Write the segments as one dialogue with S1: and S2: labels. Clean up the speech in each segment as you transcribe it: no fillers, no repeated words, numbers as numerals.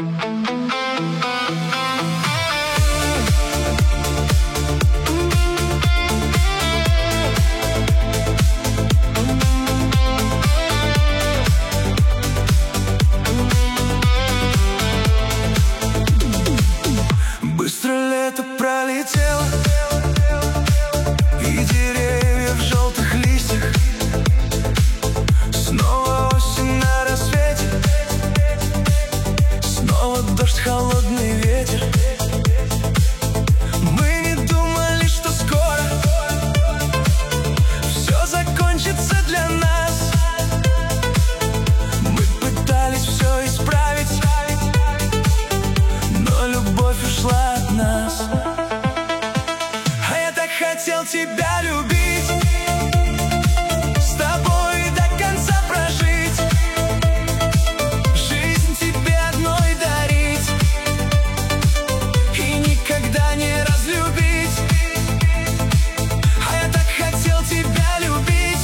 S1: Быстро лето пролетело, и деревья в желтых листьях. Снова осень на рассвете, снова дождь, холодный ветер. Мы не думали, что скоро все закончится для нас. Мы пытались все исправить, но любовь ушла от нас. А я так хотел тебя любить, с тобой до конца прожить, жизнь тебе одной дарить и никогда не разлюбить. А я так хотел тебя любить,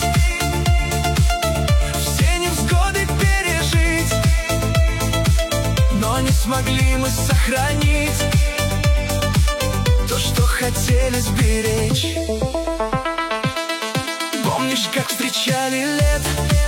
S1: все невзгоды пережить, но не смогли мы сохранить то, что хотели сберечь. Помнишь, как встречали лето,